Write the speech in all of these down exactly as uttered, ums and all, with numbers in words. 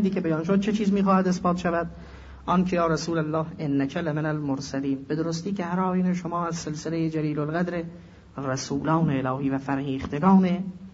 دلیلی که بیان شد چه چیز میخواهد اثبات شود؟ آن که یا رسول الله انک لمن المرسلین، به درستی که هر آیین شما از سلسله جلیل القدر رسولان الهی و فرهیختگان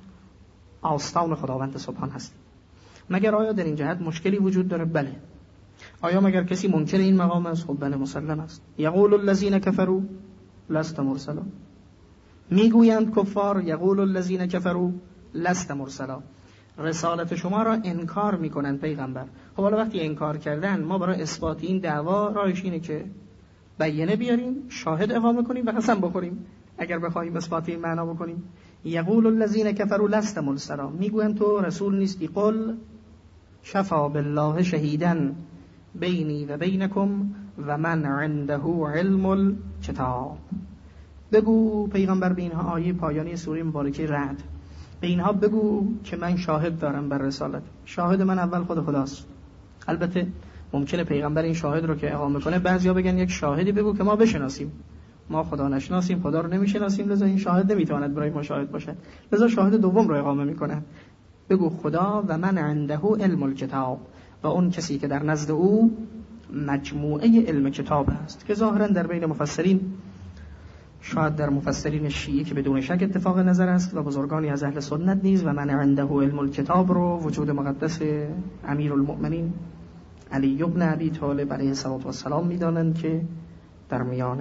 آستان خداوند سبحان هستید. مگر آیا در این جهت مشکلی وجود داره؟ بله. آیا مگر کسی منکر این مقام است؟ خب بله، مسلم است. یقول الذین کفروا لست مرسلا، میگویند کفار یقول الذین کفروا لست مرسلا، رسالت شما را انکار میکنند پیغمبر. خب حالا وقتی انکار کردن، ما برای اثبات این دعوا راهش اینه که بیانه بیاریم، شاهد اقامه کنیم و قسم بخوریم اگر بخوایم اثبات این معنا بکنیم. یقول الذین کفروا لست مرسلا، میگویند تو رسول نیستی. قل شفا بالله شهیدا بینی و بینکم و من عنده علم الکتاب. بگو پیغمبر به اینها، آیه پایانی سوره مبارکه رعد، به اینها بگو که من شاهد دارم بر رسالت. شاهد من اول خود خداست. البته ممکنه پیغمبر این شاهد رو که اقامه کنه بعضیا بگن یک شاهدی بگو که ما بشناسیم، ما خدا نشناسیم، خدا رو نمیشناسیم، لذا این شاهد نمیتواند برای ما شاهد باشد، لذا شاهد دوم رو اقامه میکنه. بگو خدا و من عنده علم الکتاب، و اون کسی که در نزد او مجموعه علم کتاب است، که ظاهرا در بین مفسرین، شاید در مفسرین شیعه که بدون شک اتفاق نظر است و بزرگانی از اهل سنت نیز، و من عنده علم الکتاب رو وجود مقدس امیرالمؤمنین علی ابن ابی طالب علیه السلام میدانند که در میان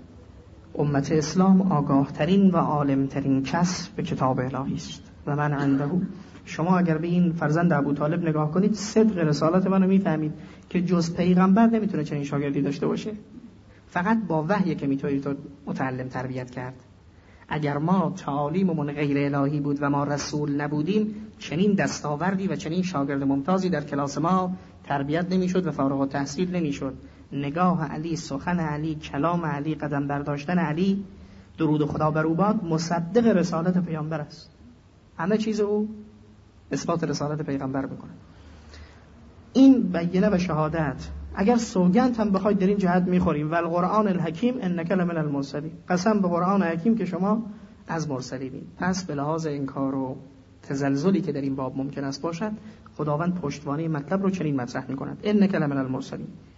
امت اسلام آگاه ترین و عالم ترین کس به کتاب الهی است. و من عنده، شما اگر به این فرزند ابو طالب نگاه کنید، صدق رسالت منو میفهمید که جز پیغمبر نمیتونه چنین شاگردی داشته باشه. فقط با وحی که میتونی تو متعلم تربیت کرد. اگر ما تعالیممون غیر الهی بود و ما رسول نبودیم، چنین دستاوردی و چنین شاگرد ممتازی در کلاس ما تربیت نمیشد و فارغ التحصیل نمیشد. نگاه علی، سخن علی، کلام علی، قدم برداشتن علی، درود خدا بر او باد، مصدق رسالت پیامبر است. همه چیز او اثبات رسالت پیغمبر میکنه. این بیانه و شهادت اگر سوگند هم بخواید در این جهت میخوریم، و القرآن الحکیم انک لمن المرسلین، قسم به قرآن حکیم که شما از مرسلینید. پس به لحاظ انکار و تزلزلی که در این باب ممکن است باشد، خداوند پشتوانه مطلب رو چنین مطرح میکند: انک لمن المرسلین.